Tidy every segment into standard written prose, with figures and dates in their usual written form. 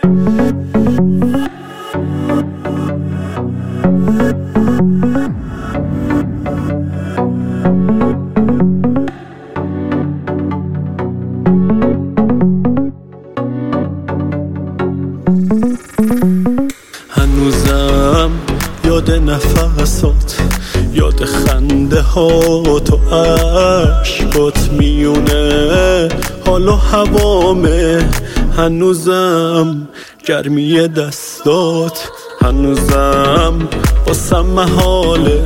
هنوزم یاد نفسات، یاد خنده هات و عشقات میونه حال و هوامه. هنوزم گرمی دستات، هنوزم واسم محاله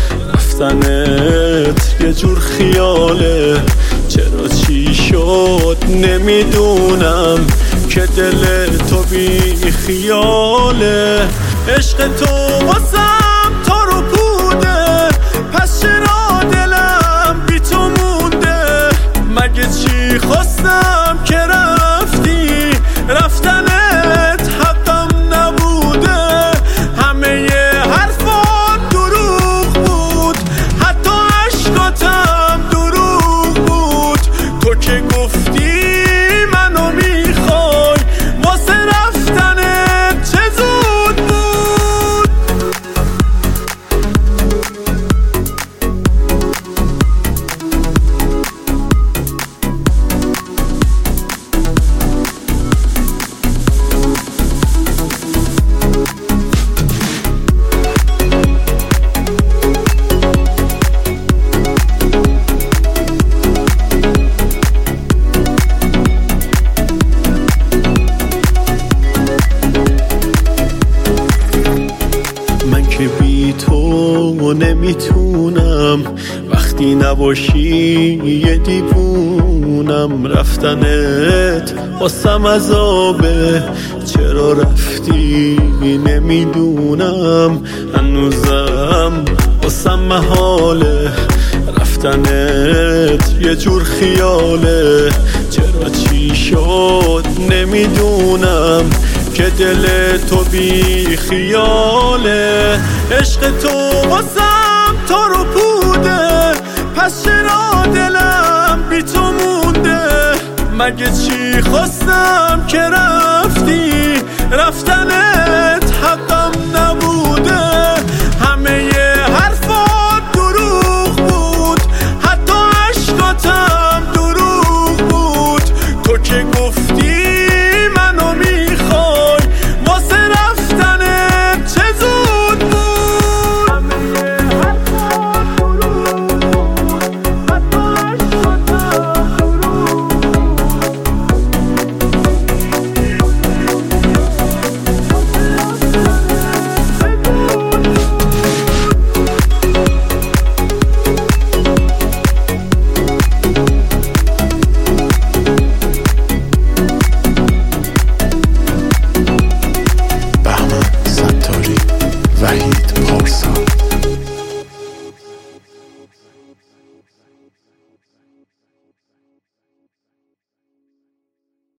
رفتنت یه جور خیاله. چرا چی شد نمیدونم که دل تو بی خیاله. عشق تو واسم تارو پوده، پس چرا دلم بی تو مونده؟ مگه چی خواستم که رفتی؟ رفتنت حقم نبوده. همه ی حرفات دروغ بود، حتی عشقاتم دروغ بود. تو که گفتی منو میخوای، واسه رفتنت چه زود بود. من که بی تو نمیتونم، وقتی نباشی یه دیوونم. رفتنت واسم عذابه، چرا رفتی نمیدونم. هنوزم واسم محاله رفتنت یه جور خیاله. چرا چی شد نمیدونم که دل تو بی خیاله. عشق تو واسم تارو پوده، پس چرا دلم بی تو مونده؟ مگه چی خواستم که رفتی؟ رفتنت